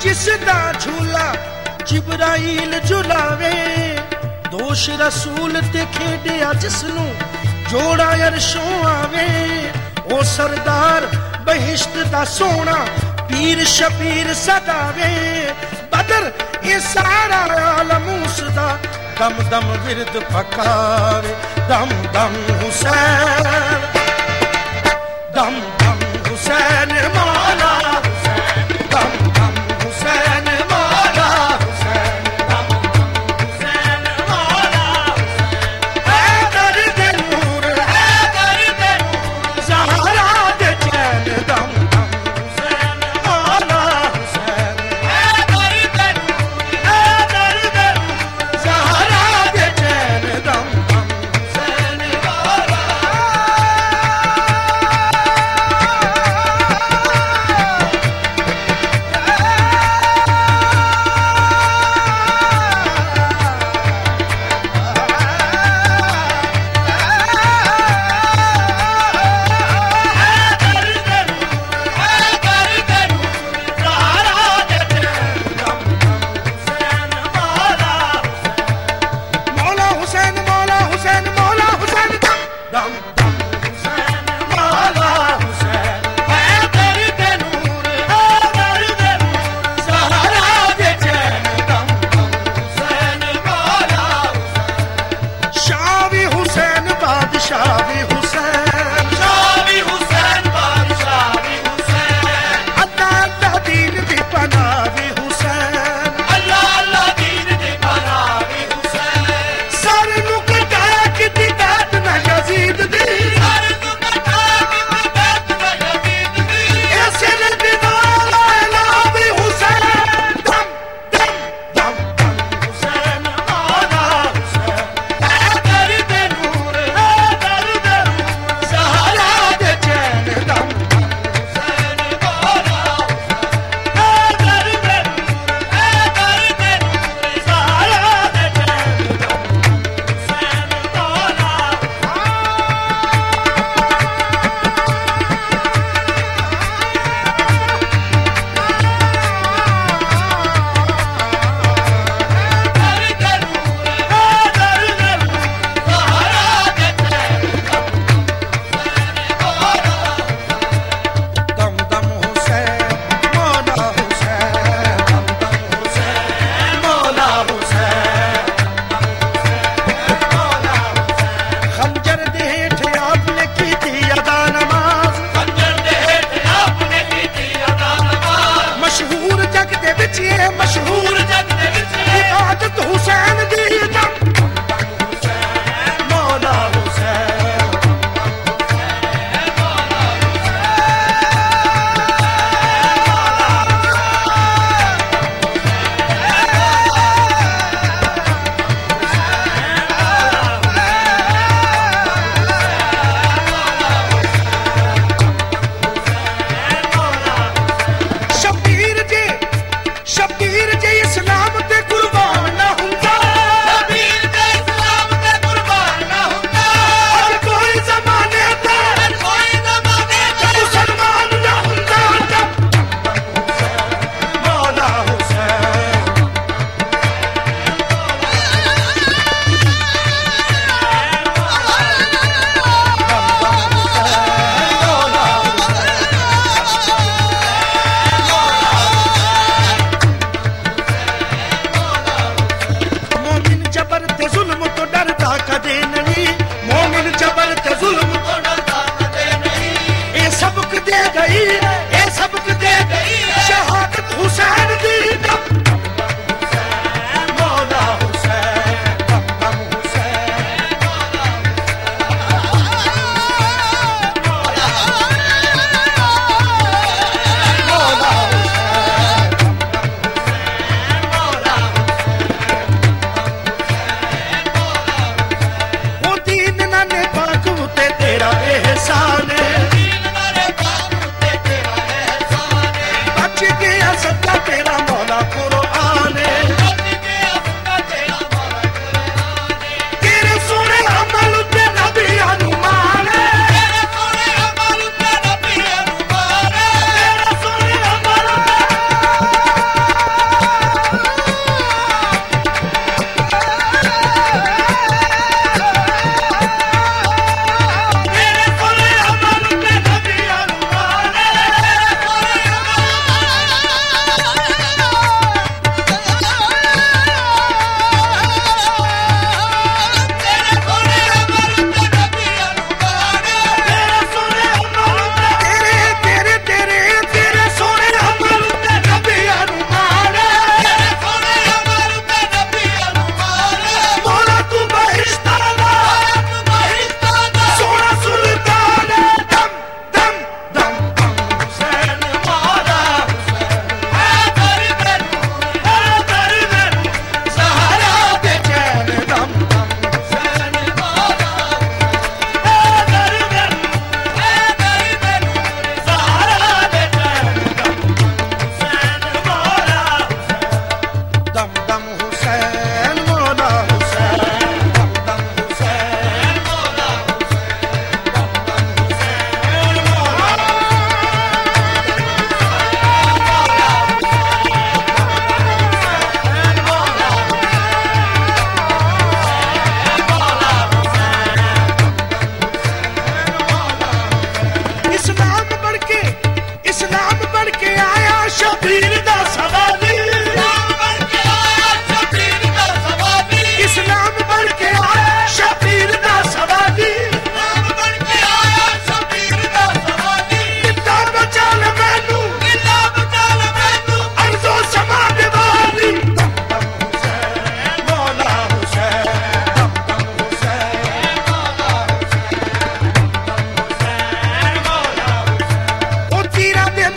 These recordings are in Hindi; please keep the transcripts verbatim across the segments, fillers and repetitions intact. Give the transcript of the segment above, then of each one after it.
जिसदा झूला जिब्राइल झुलावे, दोष रसूल ते खेडिया जिसनू जोड़ा अरशों आवे। ओ सरदार बहिश्त दा सोना पीर शबीर सदावे, बदर ये सारा आलम उसदा दम दम विरद पकावे। दम दम हुसैन, दम दम हुसैन मौला हुसैन, दम दम हुसैन मौला हुसैन, दम दम हुसैन मौला हुसैन। है दर्द नूर, है दर्द नूर, ज़हरा दे चैन। दम दम हुसैन मौला हुसैन, है दर्द नूर, है दर्द नूर, ज़हरा दे चैन। दम दम हुसैन मौला।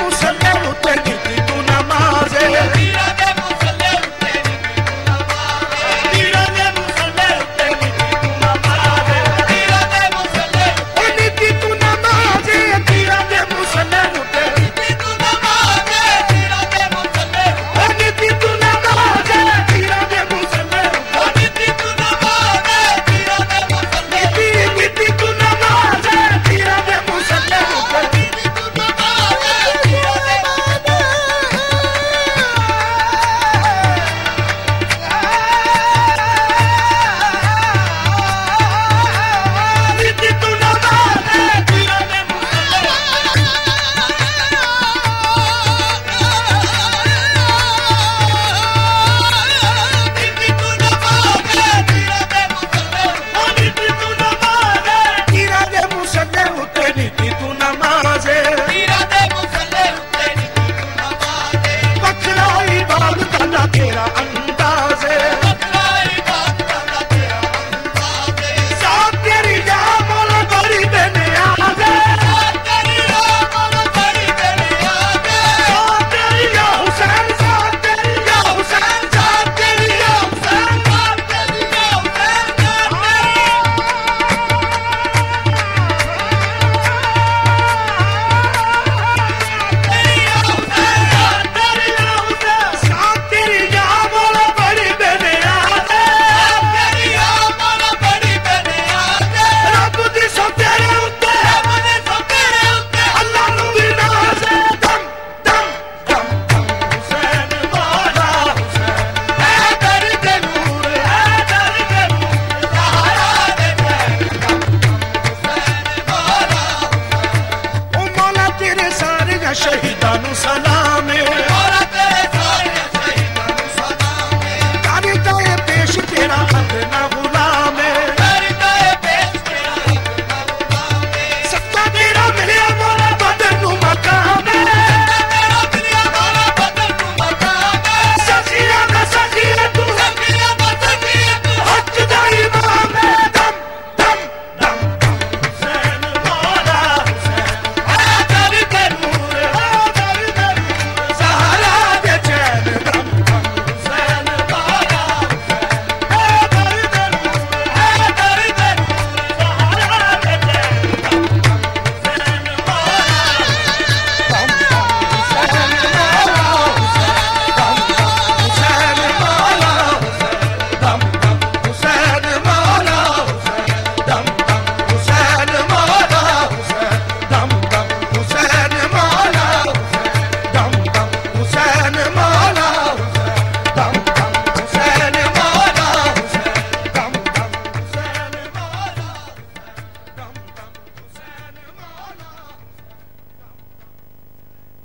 मुसल्ले उत्ते कीती तू नमाज़ पीरां दे मुसल्ले उत्ते पीरां दे मुसल्ले उत्ते कीती तू नमाज़ पीरां दे मुसल्ले उत्ते कीती तू नमाज़ पीरां दे मुसल्ले उत्ते कीती तू नमाज़ पीरां दे मुसल्ले उत्ते कीती तू नमाज़ पीरां दे मुसल्ले उत्ते कीती तू नमाज़ पीरां दे मुसल्ले कीती तू नमाज़ पीरां दे मुसल्ले उत्ते कीती तू नमाज़ पीरां दे कीती तू नमाज़ पीरां दे मुसल्ले कीती तू नमाज़ पीरां दे मुसल्ले कीती तू नमाज़ पीरां दे मुसल्ले उत्ते कीती तू नमाज़ पीरां दे मुसल्ले उत्ते कीती तू नमाज़ वखरा इबादत दा तेरा अंदाज़ वखरा इबादत दा तेरा अंदाज़ साथ तेरी या मौला बड़ी बेनियाज़ साथ तेरी या मौला बड़ी बेनियाज़ साथ तेरी या हुसैन साथ तेरी या हुसैन साथ तेरी या हुसैन साथ तेरी या हुसैन साथ तेरी या मौला बड़ी बेनियाज़ साथ तेरी या मौला बड़ी बेनियाज़ रब दी सो तेरे उत्ते रब दी सो तेरे उत्ते अल्लाह नू भी नाज़ दम दम दम दम हुसैन मौला हुसैन है दर दे नूर है दर दे नूर सहारा दे दम दम हुसैन मौला हुसैन ओ मौला तेरे सारे शहीदां नू सलाम